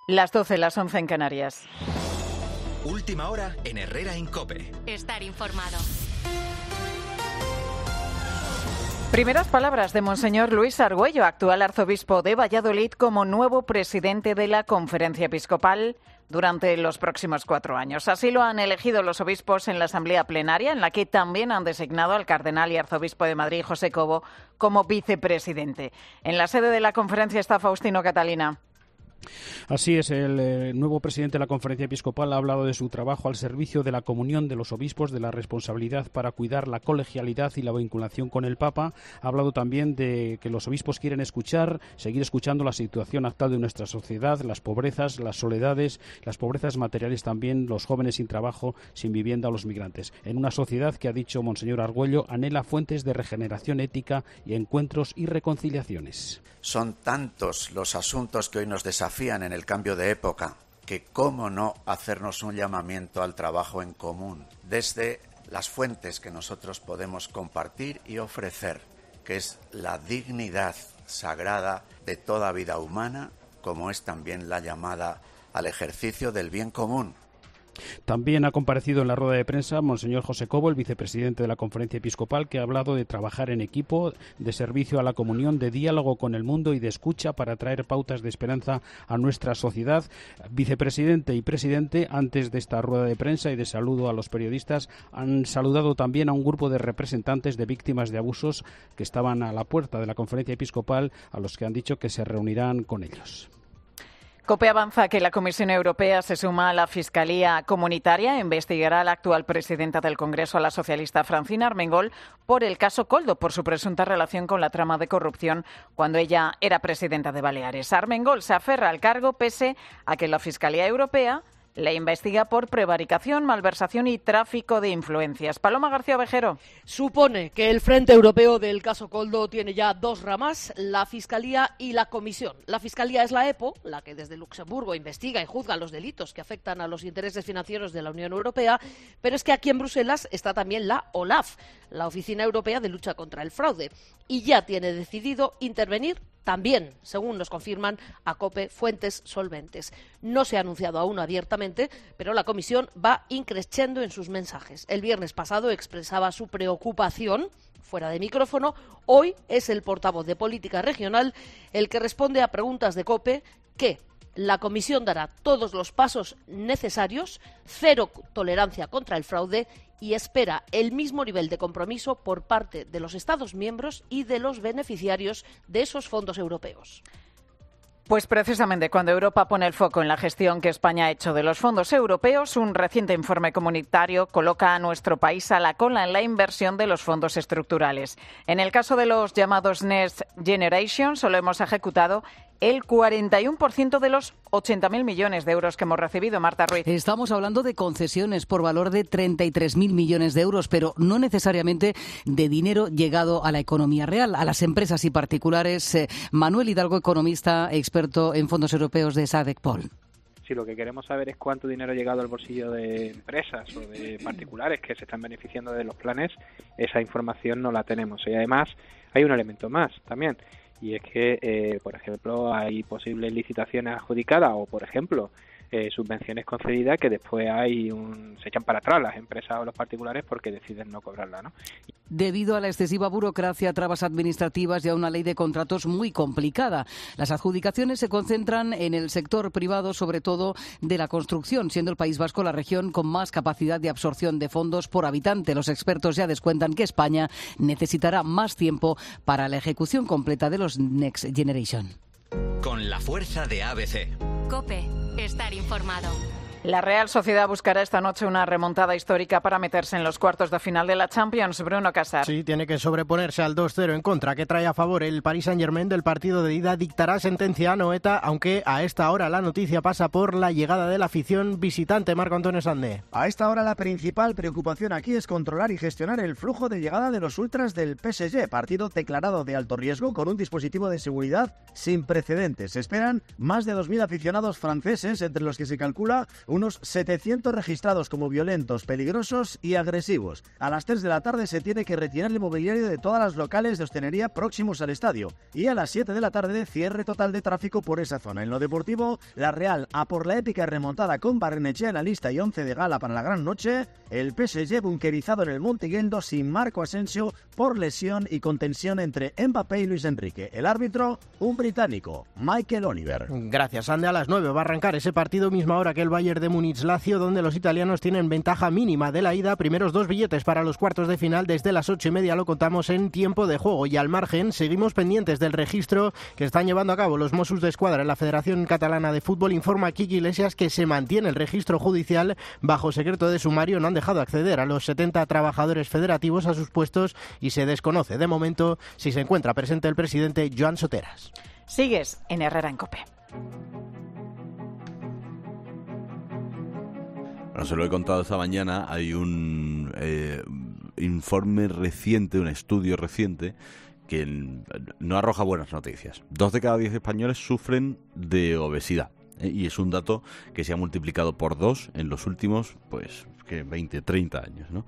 Las 12, las 11 en Canarias. Última hora en Herrera en COPE. Estar informado. Primeras palabras de Monseñor Luis Argüello, actual arzobispo de Valladolid, como nuevo presidente de la Conferencia Episcopal durante los próximos 4 años. Así lo han elegido los obispos en la asamblea plenaria, en la que también han designado al cardenal y arzobispo de Madrid, José Cobo, como vicepresidente. En la sede de la conferencia está Faustino Catalina. Así es, el nuevo presidente de la Conferencia Episcopal ha hablado de su trabajo al servicio de la comunión de los obispos, de la responsabilidad para cuidar la colegialidad y la vinculación con el Papa. Ha hablado también de que los obispos quieren escuchar, seguir escuchando la situación actual de nuestra sociedad, las pobrezas, las soledades, las pobrezas materiales también, los jóvenes sin trabajo, sin vivienda o los migrantes. En una sociedad que, ha dicho Monseñor Argüello, anhela fuentes de regeneración ética y encuentros y reconciliaciones. Son tantos los asuntos que hoy nos desafían en el cambio de época que cómo no hacernos un llamamiento al trabajo en común desde las fuentes que nosotros podemos compartir y ofrecer, que es la dignidad sagrada de toda vida humana, como es también la llamada al ejercicio del bien común. También ha comparecido en la rueda de prensa Monseñor José Cobo, el vicepresidente de la Conferencia Episcopal, que ha hablado de trabajar en equipo, de servicio a la comunión, de diálogo con el mundo y de escucha para traer pautas de esperanza a nuestra sociedad. Vicepresidente y presidente, antes de esta rueda de prensa y de saludo a los periodistas, han saludado también a un grupo de representantes de víctimas de abusos que estaban a la puerta de la Conferencia Episcopal, a los que han dicho que se reunirán con ellos. COPE avanza que la Comisión Europea se suma a la Fiscalía Comunitaria e investigará a la actual presidenta del Congreso, a la socialista Francina Armengol, por el caso Koldo, por su presunta relación con la trama de corrupción cuando ella era presidenta de Baleares. Armengol se aferra al cargo pese a que la Fiscalía Europea le investiga por prevaricación, malversación y tráfico de influencias. Paloma García Ovejero. Supone que el Frente Europeo del caso Koldo tiene ya 2 ramas, la Fiscalía y la Comisión. La Fiscalía es la EPO, la que desde Luxemburgo investiga y juzga los delitos que afectan a los intereses financieros de la Unión Europea, pero es que aquí en Bruselas está también la OLAF, la Oficina Europea de Lucha contra el Fraude, y ya tiene decidido intervenir también, según nos confirman a COPE fuentes solventes. No se ha anunciado aún abiertamente, pero la Comisión va increciendo en sus mensajes. El viernes pasado expresaba su preocupación fuera de micrófono. Hoy es el portavoz de Política Regional el que responde a preguntas de COPE que la Comisión dará todos los pasos necesarios, cero tolerancia contra el fraude y espera el mismo nivel de compromiso por parte de los Estados miembros y de los beneficiarios de esos fondos europeos. Pues precisamente cuando Europa pone el foco en la gestión que España ha hecho de los fondos europeos, un reciente informe comunitario coloca a nuestro país a la cola en la inversión de los fondos estructurales. En el caso de los llamados Next Generation, solo hemos ejecutado el 41% de los 80.000 millones de euros que hemos recibido. Marta Ruiz. Estamos hablando de concesiones por valor de 33.000 millones de euros, pero no necesariamente de dinero llegado a la economía real, a las empresas y particulares. Manuel Hidalgo, economista, experto en fondos europeos de SADC-Pol. Si lo que queremos saber es cuánto dinero ha llegado al bolsillo de empresas o de particulares que se están beneficiando de los planes, esa información no la tenemos. Y además hay un elemento más también, y es que, por ejemplo, hay posibles licitaciones adjudicadas o, por ejemplo, subvenciones concedidas que después se echan para atrás las empresas o los particulares porque deciden no cobrarla, ¿no? Debido a la excesiva burocracia, trabas administrativas y a una ley de contratos muy complicada. Las adjudicaciones se concentran en el sector privado, sobre todo de la construcción, siendo el País Vasco la región con más capacidad de absorción de fondos por habitante. Los expertos ya descuentan que España necesitará más tiempo para la ejecución completa de los Next Generation. Con la fuerza de ABC. COPE. Estar informado. La Real Sociedad buscará esta noche una remontada histórica para meterse en los cuartos de final de la Champions. Bruno Casar. Sí, tiene que sobreponerse al 2-0 en contra que trae a favor el Paris Saint-Germain del partido de ida. Dictará sentencia a Noeta, aunque a esta hora la noticia pasa por la llegada de la afición visitante. Marco Antonio Sandé. A esta hora la principal preocupación aquí es controlar y gestionar el flujo de llegada de los ultras del PSG, partido declarado de alto riesgo con un dispositivo de seguridad sin precedentes. Se esperan más de 2.000 aficionados franceses, entre los que se calcula unos 700 registrados como violentos, peligrosos y agresivos. A las 3 de la tarde se tiene que retirar el mobiliario de todas las locales de hostelería próximos al estadio. Y a las 7 de la tarde cierre total de tráfico por esa zona. En lo deportivo, la Real, a por la épica remontada con Barrenechea en la lista y 11 de gala para la gran noche. El PSG bunkerizado en el Montigueldo sin Marco Asensio por lesión y contención entre Mbappé y Luis Enrique. El árbitro, un británico, Michael Oliver. Gracias, Ande. A las 9 va a arrancar ese partido misma hora que el Bayern de Múnich-Lazio, donde los italianos tienen ventaja mínima de la ida. Primeros 2 billetes para los cuartos de final. Desde las 8:30 lo contamos en tiempo de juego. Y al margen, seguimos pendientes del registro que están llevando a cabo los Mossos d'Esquadra en la Federación Catalana de Fútbol. Informa Kiki Iglesias que se mantiene el registro judicial bajo secreto de sumario. No han dejado acceder a los 70 trabajadores federativos a sus puestos y se desconoce de momento si se encuentra presente el presidente Joan Soteras. Sigues en Herrera en COPE. Bueno, se lo he contado esta mañana, hay un informe reciente, un estudio reciente, que no arroja buenas noticias. 2 de cada 10 españoles sufren de obesidad, y es un dato que se ha multiplicado por 2 en los últimos, 20, 30 años, ¿no?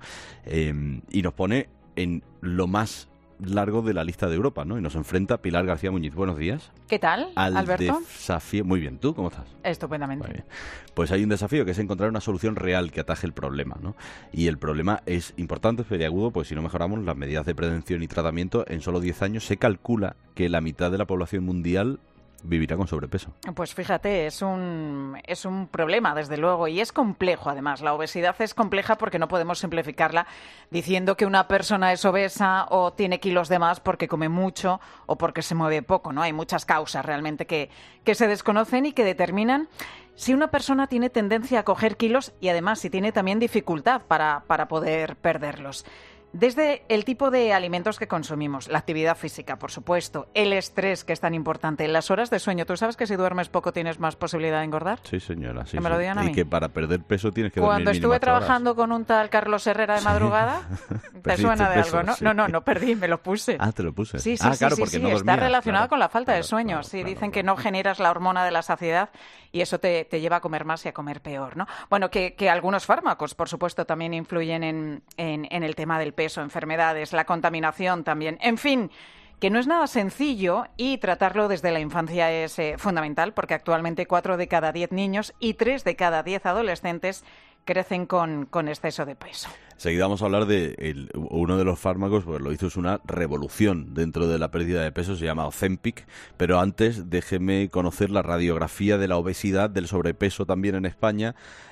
Y nos pone en lo más largo de la lista de Europa, ¿no? Y nos enfrenta Pilar García Muñiz. Buenos días. ¿Qué tal, Alberto? Desafío. Muy bien, ¿tú cómo estás? Estupendamente. Muy bien. Pues hay un desafío que es encontrar una solución real que ataje el problema, ¿no? Y el problema es importante, es peliagudo, pues si no mejoramos las medidas de prevención y tratamiento, en solo 10 años se calcula que la mitad de la población mundial vivirá con sobrepeso. Pues fíjate, es un problema, desde luego, y es complejo además. La obesidad es compleja porque no podemos simplificarla diciendo que una persona es obesa o tiene kilos de más porque come mucho o porque se mueve poco, ¿no? Hay muchas causas realmente que se desconocen y que determinan si una persona tiene tendencia a coger kilos y además si tiene también dificultad para poder perderlos. Desde el tipo de alimentos que consumimos, la actividad física, por supuesto, el estrés, que es tan importante, las horas de sueño. ¿Tú sabes que si duermes poco tienes más posibilidad de engordar? Sí, señora. Sí, que me lo digan a mí. Y que para perder peso tienes que dormir Cuando estuve trabajando con un tal Carlos Herrera de madrugada, ¿te suena de algo, no? Sí. No perdí, me lo puse. Ah, ¿te lo puse? Sí, claro, porque no dormías. Está relacionado con la falta de sueño. Sí, dicen que no generas la hormona de la saciedad y eso te lleva a comer más y a comer peor, ¿no? Bueno, que algunos fármacos, por supuesto, también influyen en el tema del peso, enfermedades, la contaminación también. En fin, que no es nada sencillo y tratarlo desde la infancia es fundamental porque actualmente 4 de cada 10 niños y 3 de cada 10 adolescentes crecen con exceso de peso. Enseguida vamos a hablar de uno de los fármacos, pues lo hizo, es una revolución dentro de la pérdida de peso, se llama Ozempic, pero antes déjeme conocer la radiografía de la obesidad, del sobrepeso también en España,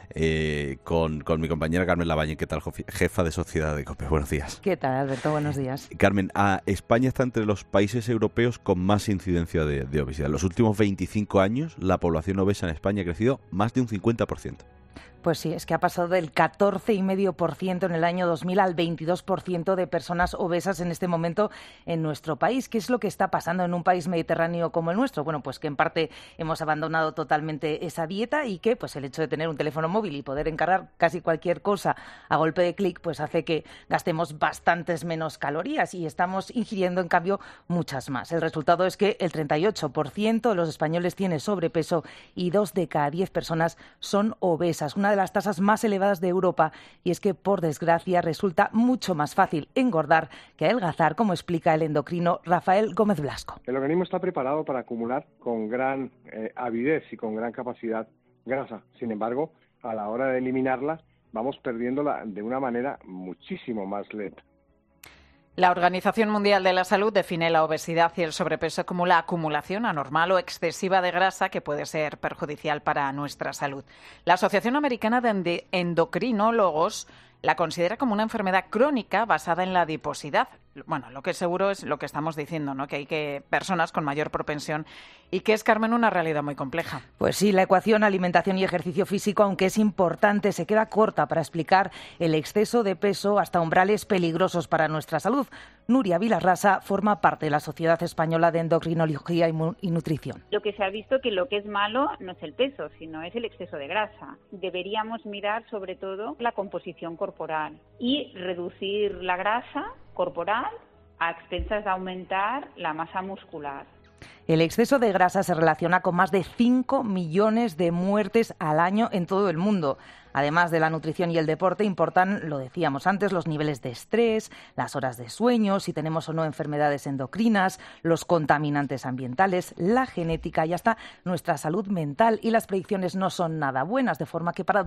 con mi compañera Carmen Lavalle. ¿Qué tal, jefa de Sociedad de COPE? Buenos días. ¿Qué tal, Alberto? Buenos días. Carmen, España está entre los países europeos con más incidencia de obesidad. En los últimos 25 años, la población obesa en España ha crecido más de un 50%. Pues sí, es que ha pasado del 14,5% en el año 2000 al 22% de personas obesas en este momento en nuestro país. ¿Qué es lo que está pasando en un país mediterráneo como el nuestro? Bueno, pues que en parte hemos abandonado totalmente esa dieta y que pues el hecho de tener un teléfono móvil y poder encargar casi cualquier cosa a golpe de clic pues hace que gastemos bastantes menos calorías y estamos ingiriendo en cambio muchas más. El resultado es que el 38% de los españoles tiene sobrepeso y 2 de cada 10 personas son obesas. Una de las tasas más elevadas de Europa y es que, por desgracia, resulta mucho más fácil engordar que adelgazar, como explica el endocrino Rafael Gómez Blasco. El organismo está preparado para acumular con gran avidez y con gran capacidad grasa. Sin embargo, a la hora de eliminarla, vamos perdiéndola de una manera muchísimo más lenta. La Organización Mundial de la Salud define la obesidad y el sobrepeso como la acumulación anormal o excesiva de grasa que puede ser perjudicial para nuestra salud. La Asociación Americana de Endocrinólogos la considera como una enfermedad crónica basada en la adiposidad. Bueno, lo que seguro es lo que estamos diciendo, ¿no? Que hay personas con mayor propensión y que es, Carmen, una realidad muy compleja. Pues sí, la ecuación alimentación y ejercicio físico, aunque es importante, se queda corta para explicar el exceso de peso hasta umbrales peligrosos para nuestra salud. Nuria Vilarrasa forma parte de la Sociedad Española de Endocrinología y Nutrición. Lo que se ha visto que lo que es malo no es el peso, sino es el exceso de grasa. Deberíamos mirar sobre todo la composición corporal y reducir la grasa corporal a expensas de aumentar la masa muscular. El exceso de grasa se relaciona con más de 5 millones de muertes al año en todo el mundo. Además de la nutrición y el deporte, importan, lo decíamos antes, los niveles de estrés, las horas de sueño, si tenemos o no enfermedades endocrinas, los contaminantes ambientales, la genética y hasta nuestra salud mental. Y las predicciones no son nada buenas, de forma que para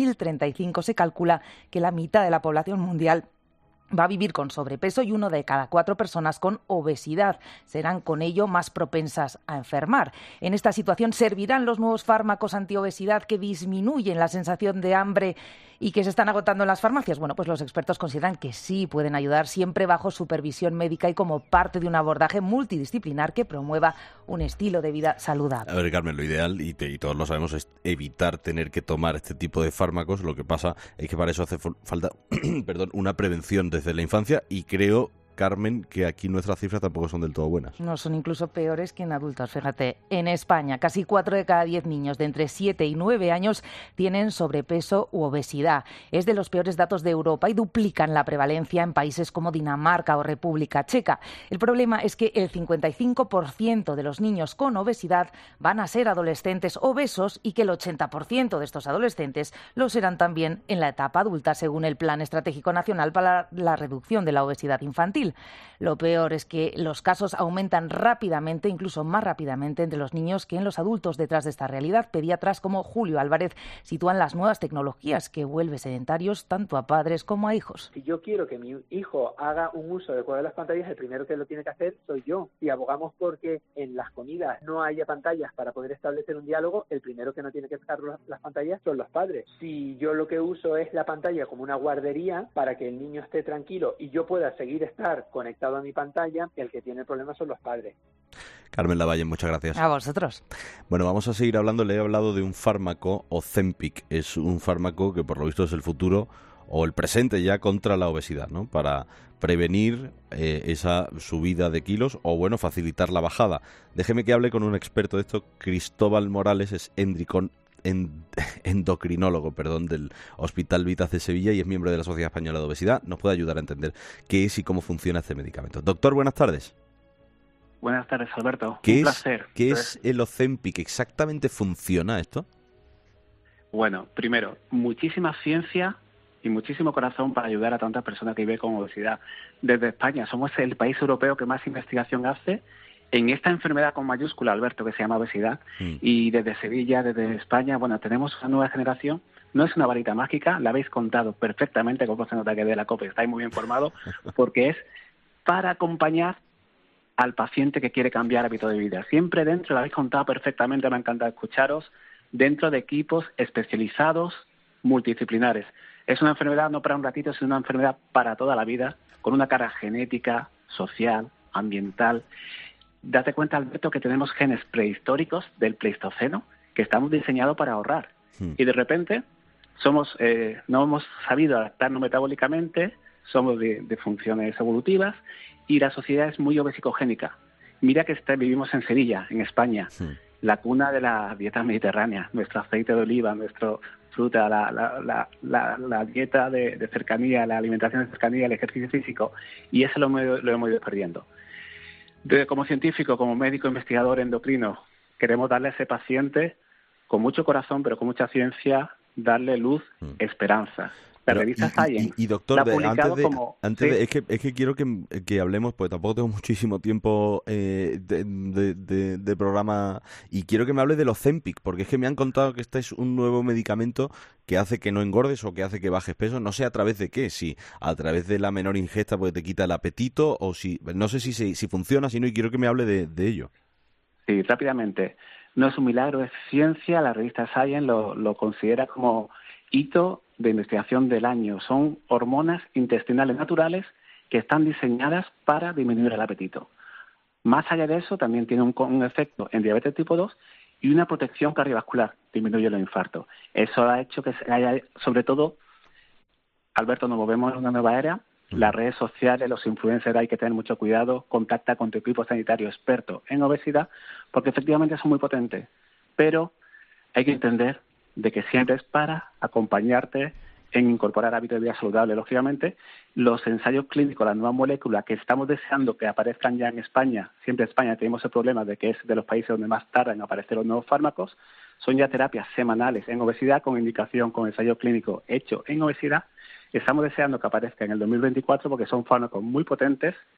2035 se calcula que la mitad de la población mundial va a vivir con sobrepeso y 1 de cada 4 personas con obesidad. Serán con ello más propensas a enfermar. En esta situación, ¿servirán los nuevos fármacos antiobesidad que disminuyen la sensación de hambre y que se están agotando en las farmacias? Bueno, pues los expertos consideran que sí pueden ayudar, siempre bajo supervisión médica y como parte de un abordaje multidisciplinar que promueva un estilo de vida saludable. A ver, Carmen, lo ideal, y todos lo sabemos, es evitar tener que tomar este tipo de fármacos. Lo que pasa es que para eso hace falta una prevención desde la infancia, y creo, Carmen, que aquí nuestras cifras tampoco son del todo buenas. No, son incluso peores que en adultos. Fíjate, en España casi 4 de cada 10 niños de entre 7 y 9 años tienen sobrepeso u obesidad. Es de los peores datos de Europa y duplican la prevalencia en países como Dinamarca o República Checa. El problema es que el 55% de los niños con obesidad van a ser adolescentes obesos y que el 80% de estos adolescentes lo serán también en la etapa adulta, según el Plan Estratégico Nacional para la Reducción de la Obesidad Infantil. Lo peor es que los casos aumentan rápidamente, incluso más rápidamente entre los niños que en los adultos. Detrás de esta realidad, pediatras como Julio Álvarez sitúan las nuevas tecnologías que vuelven sedentarios tanto a padres como a hijos. Si yo quiero que mi hijo haga un uso adecuado de las pantallas, el primero que lo tiene que hacer soy yo. Si abogamos porque en las comidas no haya pantallas para poder establecer un diálogo, el primero que no tiene que sacar las pantallas son los padres. Si yo lo que uso es la pantalla como una guardería para que el niño esté tranquilo y yo pueda seguir estar conectado a mi pantalla, el que tiene el problema son los padres. Carmen Lavalle, muchas gracias. A vosotros. Bueno, vamos a seguir hablando. Le he hablado de un fármaco, Ozempic. Es un fármaco que por lo visto es el futuro o el presente ya contra la obesidad, ¿no? Para prevenir esa subida de kilos o, bueno, facilitar la bajada. Déjeme que hable con un experto de esto. Cristóbal Morales es endocrinólogo, del Hospital Vitas de Sevilla y es miembro de la Sociedad Española de Obesidad. Nos puede ayudar a entender qué es y cómo funciona este medicamento. Doctor, buenas tardes. Buenas tardes, Alberto. Un placer. ¿Qué es el Ozempic? ¿Exactamente funciona esto? Bueno, primero, muchísima ciencia y muchísimo corazón para ayudar a tantas personas que viven con obesidad. Desde España somos el país europeo que más investigación hace en esta enfermedad con mayúscula, Alberto, que se llama obesidad. Y desde Sevilla, desde España, bueno, tenemos una nueva generación. No es una varita mágica, la habéis contado perfectamente, como se nota que de la COPE estáis muy bien formados, porque es para acompañar al paciente que quiere cambiar hábito de vida. Siempre dentro, lo habéis contado perfectamente, me ha encantado escucharos, dentro de equipos especializados, multidisciplinares. Es una enfermedad no para un ratito, es una enfermedad para toda la vida, con una carga genética, social, ambiental. Date cuenta, Alberto, que tenemos genes prehistóricos del Pleistoceno que estamos diseñados para ahorrar. Y de repente no hemos sabido adaptarnos metabólicamente, somos de funciones evolutivas y la sociedad es muy obesicogénica. Mira que vivimos en Sevilla, en España, la cuna de la dieta mediterránea, nuestro aceite de oliva, nuestra fruta, la dieta de cercanía, la alimentación de cercanía, el ejercicio físico, y eso lo hemos ido perdiendo. Como científico, como médico investigador endocrino, queremos darle a ese paciente, con mucho corazón, pero con mucha ciencia, darle luz, esperanza. La revista Science y doctor, la ha publicado es que quiero que hablemos, porque tampoco tengo muchísimo tiempo de programa, y quiero que me hable del Ozempic, porque es que me han contado que este es un nuevo medicamento que hace que no engordes o que hace que bajes peso. No sé a través de qué, si a través de la menor ingesta porque te quita el apetito, o si no sé si funciona, si no, y quiero que me hable de ello. Sí, rápidamente. No es un milagro, es ciencia. La revista Science lo considera como hito de investigación del año. Son hormonas intestinales naturales que están diseñadas para disminuir el apetito. Más allá de eso, también tiene un efecto en diabetes tipo 2 y una protección cardiovascular, disminuye los infartos. Eso ha hecho que se haya, sobre todo, Alberto, nos movemos en una nueva era. Las redes sociales, los influencers, hay que tener mucho cuidado. Contacta con tu equipo sanitario experto en obesidad, porque efectivamente son muy potentes. Pero hay que entender de que siempre es para acompañarte en incorporar hábitos de vida saludable. Lógicamente, los ensayos clínicos, las nuevas moléculas que estamos deseando que aparezcan ya en España, siempre en España tenemos el problema de que es de los países donde más tardan en aparecer los nuevos fármacos, son ya terapias semanales en obesidad con indicación con ensayo clínico hecho en obesidad. Estamos deseando que aparezca en el 2024 porque son fármacos muy potentes